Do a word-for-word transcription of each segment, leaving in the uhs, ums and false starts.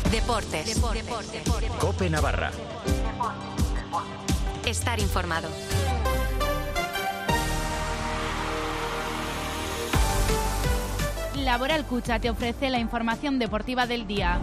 Deportes. Deportes. Deportes. COPE Navarra. Estar informado. Laboral Cucha te ofrece la información deportiva del día.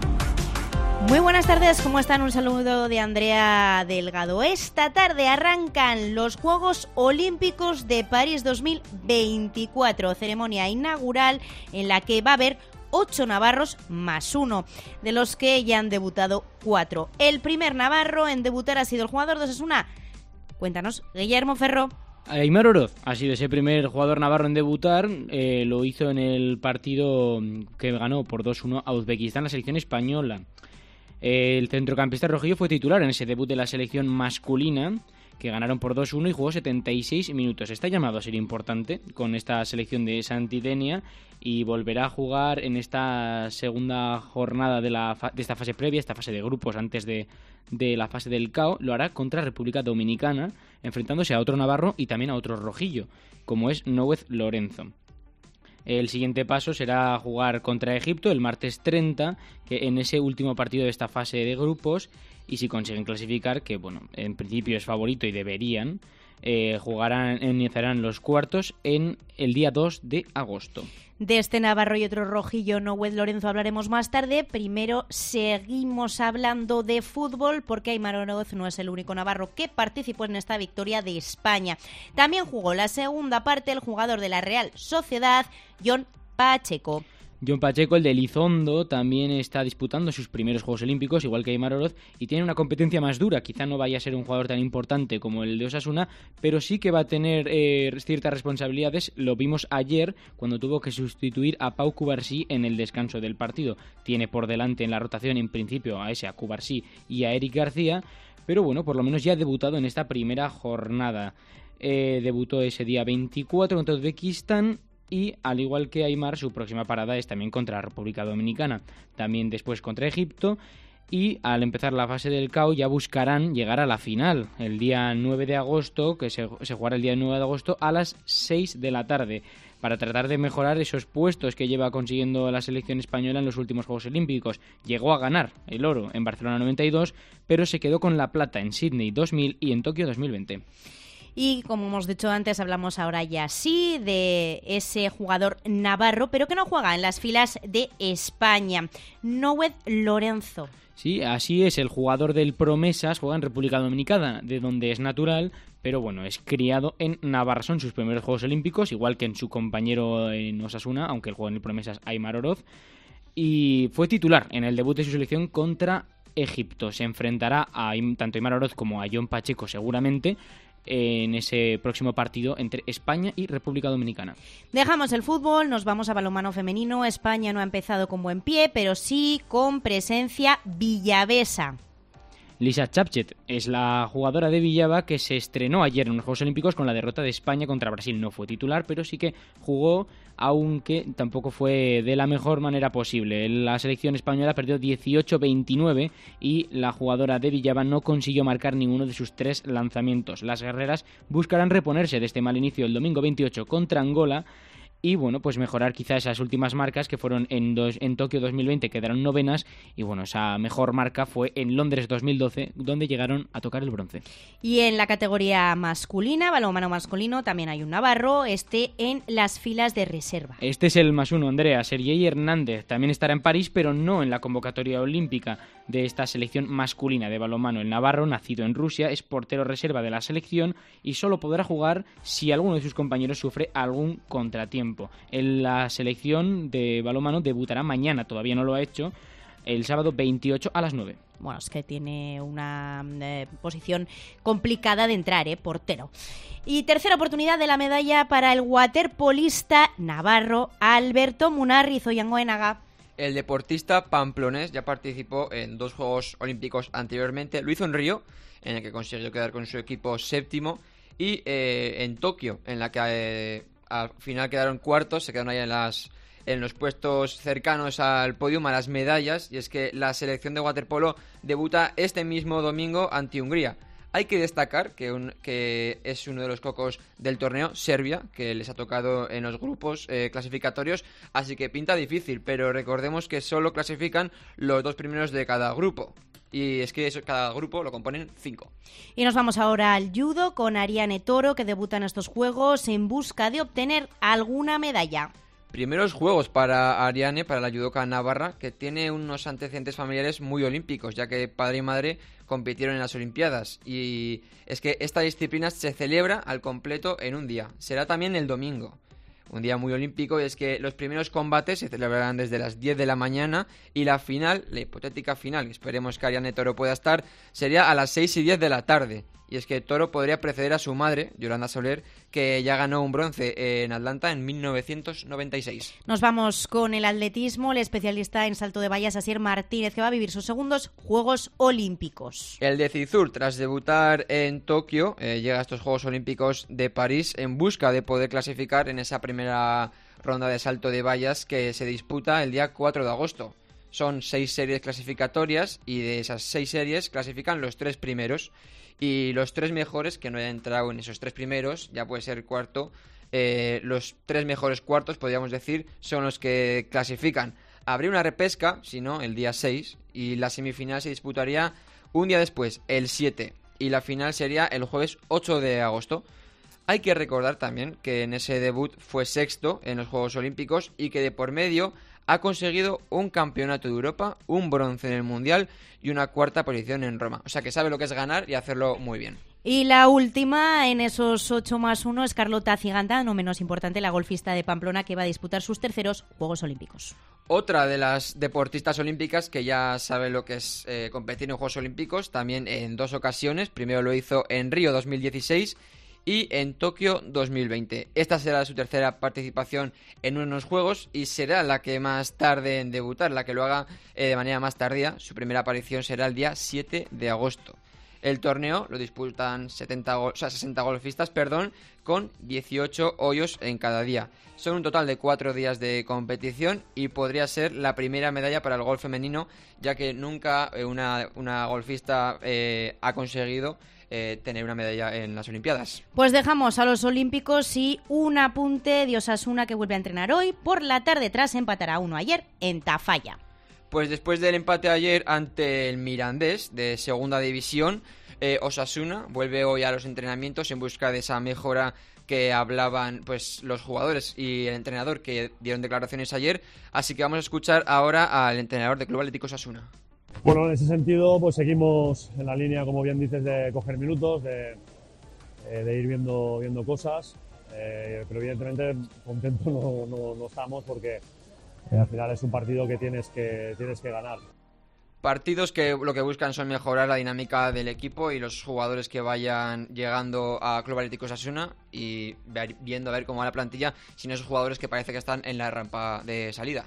Muy buenas tardes, ¿cómo están? Un saludo de Andrea Delgado. Esta tarde arrancan los Juegos Olímpicos de París dos mil veinticuatro, ceremonia inaugural en la que va a haber ocho navarros más uno, de los que ya han debutado cuatro. El primer navarro en debutar ha sido el jugador de Osasuna. Cuéntanos, Guillermo Ferro. Aimar Oroz ha sido ese primer jugador navarro en debutar, eh, lo hizo en el partido que ganó por dos uno a Uzbekistán, la selección española. El centrocampista rojillo fue titular en ese debut de la selección masculina, que ganaron por dos uno y jugó setenta y seis minutos. Está llamado a ser importante con esta selección de Santidenia y volverá a jugar en esta segunda jornada de, la fa- de esta fase previa, esta fase de grupos antes de, de la fase del C A O. Lo hará contra República Dominicana, enfrentándose a otro navarro y también a otro rojillo, como es Nouez Lorenzo. El siguiente paso será jugar contra Egipto el martes treinta, que en ese último partido de esta fase de grupos, y si consiguen clasificar, que bueno, en principio es favorito y deberían, eh, jugarán, iniciarán los cuartos en el día dos de agosto. De este navarro y otro rojillo, Nouez Lorenzo, hablaremos más tarde. Primero seguimos hablando de fútbol, porque Aimar Oroz no es el único navarro que participó en esta victoria de España. También jugó la segunda parte el jugador de la Real Sociedad, Jon Pacheco. Jon Pacheco, el de Elizondo, también está disputando sus primeros Juegos Olímpicos, igual que Aimar Oroz, y tiene una competencia más dura. Quizá no vaya a ser un jugador tan importante como el de Osasuna, pero sí que va a tener eh, ciertas responsabilidades. Lo vimos ayer cuando tuvo que sustituir a Pau Cubarsí en el descanso del partido. Tiene por delante en la rotación, en principio, a ese, a Cubarsí y a Eric García, pero bueno, por lo menos ya ha debutado en esta primera jornada. Eh, debutó ese día veinticuatro contra Uzbekistán. Y, al igual que Aimar, su próxima parada es también contra la República Dominicana, también después contra Egipto, y al empezar la fase del C A O ya buscarán llegar a la final, el día nueve de agosto, que se, se jugará el día nueve de agosto a las seis de la tarde, para tratar de mejorar esos puestos que lleva consiguiendo la selección española en los últimos Juegos Olímpicos. Llegó a ganar el oro en Barcelona noventa y dos, pero se quedó con la plata en Sydney dos mil y en Tokio dos mil veinte. Y como hemos dicho antes, hablamos ahora ya sí de ese jugador navarro, pero que no juega en las filas de España, Nouez Lorenzo. Sí, así es, el jugador del Promesas juega en República Dominicana, de donde es natural, pero bueno, es criado en Navarra. Son sus primeros Juegos Olímpicos, igual que en su compañero en Osasuna, aunque él juega en el Promesas, Aimar Oroz, y fue titular en el debut de su selección contra Egipto. Se enfrentará a tanto Aimar Oroz como a Jon Pacheco seguramente en ese próximo partido entre España y República Dominicana. Dejamos el fútbol, nos vamos a balonmano femenino. España no ha empezado con buen pie, pero sí con presencia villavesa. Lisa Chapchet es la jugadora de Villava que se estrenó ayer en los Juegos Olímpicos con la derrota de España contra Brasil. No fue titular, pero sí que jugó, aunque tampoco fue de la mejor manera posible. La selección española perdió dieciocho veintinueve y la jugadora de Villava no consiguió marcar ninguno de sus tres lanzamientos. Las guerreras buscarán reponerse de este mal inicio el domingo veintiocho contra Angola y bueno, pues mejorar quizá esas últimas marcas que fueron en, dos, en Tokio dos mil veinte, quedaron novenas, y bueno, esa mejor marca fue en Londres dos mil doce, donde llegaron a tocar el bronce. Y en la categoría masculina, balonmano masculino, también hay un navarro, este en las filas de reserva. Este es el más uno, Andrea, Sergei Hernández, también estará en París, pero no en la convocatoria olímpica de esta selección masculina de balonmano. El navarro, nacido en Rusia, es portero reserva de la selección y solo podrá jugar si alguno de sus compañeros sufre algún contratiempo. En la selección de balonmano debutará mañana, todavía no lo ha hecho, el sábado veintiocho a las nueve. Bueno, es que tiene una eh, posición complicada de entrar, ¿eh? Portero. Y tercera oportunidad de la medalla para el waterpolista navarro Alberto Munarriz Oyangoenaga. El deportista pamplonés ya participó en dos Juegos Olímpicos anteriormente. Lo hizo en Río, en el que consiguió quedar con su equipo séptimo, y eh, en Tokio, en la que eh, al final quedaron cuartos, se quedaron ahí en las en los puestos cercanos al podium, a las medallas, y es que la selección de waterpolo debuta este mismo domingo ante Hungría. Hay que destacar que, un, que es uno de los cocos del torneo, Serbia, que les ha tocado en los grupos eh, clasificatorios, así que pinta difícil, pero recordemos que solo clasifican los dos primeros de cada grupo. Y es que eso, cada grupo lo componen cinco. Y nos vamos ahora al judo con Ariane Toro, que debuta en estos Juegos en busca de obtener alguna medalla. Primeros Juegos para Ariane, para la judoka navarra, que tiene unos antecedentes familiares muy olímpicos, ya que padre y madre compitieron en las Olimpiadas. Y es que esta disciplina se celebra al completo en un día. Será también el domingo. Un día muy olímpico, y es que los primeros combates se celebrarán desde las diez de la mañana y la final, la hipotética final, que esperemos que Ariane Toro pueda estar, sería a las seis y diez de la tarde. Y es que Toro podría preceder a su madre, Yolanda Soler, que ya ganó un bronce en Atlanta en mil novecientos noventa y seis. Nos vamos con el atletismo. El especialista en salto de vallas, Asier Martínez, que va a vivir sus segundos Juegos Olímpicos. El de Cizur, tras debutar en Tokio, eh, llega a estos Juegos Olímpicos de París en busca de poder clasificar en esa primera ronda de salto de vallas que se disputa el día cuatro de agosto. Son seis series clasificatorias y de esas seis series clasifican los tres primeros. Y los tres mejores, que no hayan entrado en esos tres primeros, ya puede ser cuarto, eh, los tres mejores cuartos, podríamos decir, son los que clasifican. Habría una repesca, si no, el día seis, y la semifinal se disputaría un día después, el siete, y la final sería el jueves ocho de agosto. Hay que recordar también que en ese debut fue sexto en los Juegos Olímpicos y que de por medio ha conseguido un campeonato de Europa, un bronce en el Mundial y una cuarta posición en Roma. O sea que sabe lo que es ganar y hacerlo muy bien. Y la última en esos ocho más uno es Carlota Ciganda, no menos importante, la golfista de Pamplona, que va a disputar sus terceros Juegos Olímpicos. Otra de las deportistas olímpicas que ya sabe lo que es eh, competir en Juegos Olímpicos, también en dos ocasiones. Primero lo hizo en Río dos mil dieciséis y en Tokio dos mil veinte. Esta será su tercera participación en unos Juegos y será la que más tarde en debutar, la que lo haga eh, de manera más tardía. Su primera aparición será el día siete de agosto. El torneo lo disputan setenta, o sea, sesenta golfistas, perdón, con dieciocho hoyos en cada día. Son un total de cuatro días de competición y podría ser la primera medalla para el golf femenino, ya que nunca una, una golfista eh, ha conseguido eh, tener una medalla en las Olimpiadas. Pues dejamos a los olímpicos y un apunte de Osasuna, que vuelve a entrenar hoy por la tarde tras empatar a uno ayer en Tafalla. Pues después del empate ayer ante el Mirandés de segunda división, eh, Osasuna vuelve hoy a los entrenamientos en busca de esa mejora que hablaban pues los jugadores y el entrenador, que dieron declaraciones ayer. Así que vamos a escuchar ahora al entrenador del Club Atlético Osasuna. Bueno, en ese sentido pues seguimos en la línea, como bien dices, de coger minutos, de, de ir viendo, viendo cosas, eh, pero evidentemente contentos no, no, no estamos porque Eh, al final es un partido que tienes que tienes que ganar. Partidos que lo que buscan son mejorar la dinámica del equipo y los jugadores que vayan llegando a Club Atlético Osasuna y ver, viendo a ver cómo va la plantilla sin esos jugadores que parece que están en la rampa de salida.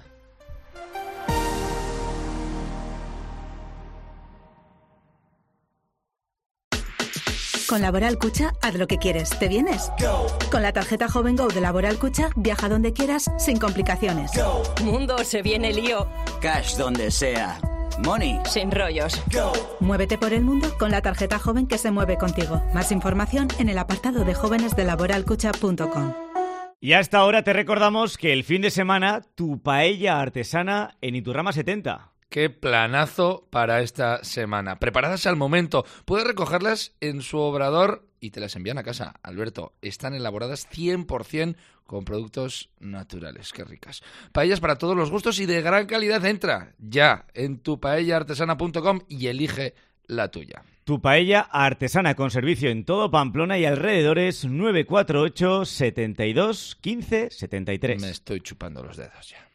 Con Laboral Cucha, haz lo que quieres. ¿Te vienes? Go. Con la tarjeta Joven Go de Laboral Cucha, viaja donde quieras, sin complicaciones. Go. Mundo, se viene lío. Cash donde sea. Money. Sin rollos. Go. Muévete por el mundo con la tarjeta Joven que se mueve contigo. Más información en el apartado de jóvenes de laboral cucha punto com. Y hasta ahora te recordamos que el fin de semana, tu paella artesana en Iturrama setenta. Qué planazo para esta semana. Preparadas al momento. Puedes recogerlas en su obrador y te las envían a casa. Alberto, están elaboradas cien por ciento con productos naturales. Qué ricas. Paellas para todos los gustos y de gran calidad. Entra ya en tu paella artesana punto com y elige la tuya. Tu paella artesana con servicio en todo Pamplona y alrededores. Nueve cuatro ocho, setenta y dos, quince, setenta y tres. Me estoy chupando los dedos ya.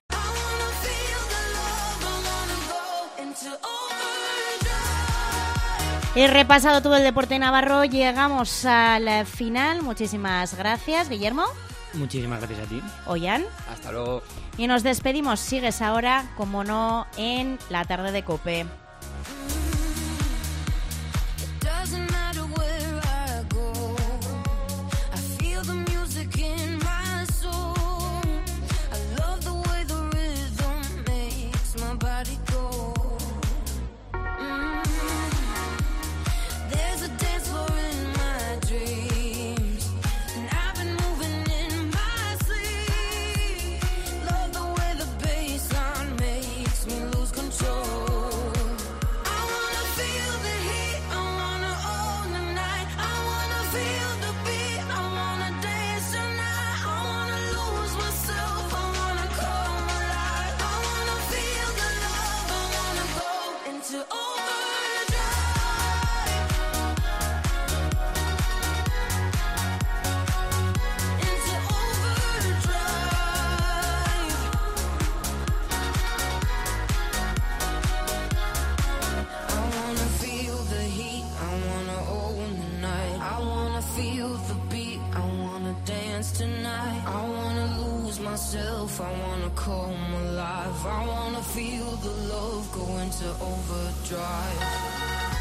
He repasado todo el deporte navarro, llegamos al final. Muchísimas gracias, Guillermo. Muchísimas gracias a ti. Ollán. Hasta luego. Y nos despedimos. Sigues ahora, como no, en la tarde de COPE. There's a dance floor feel the love go into overdrive.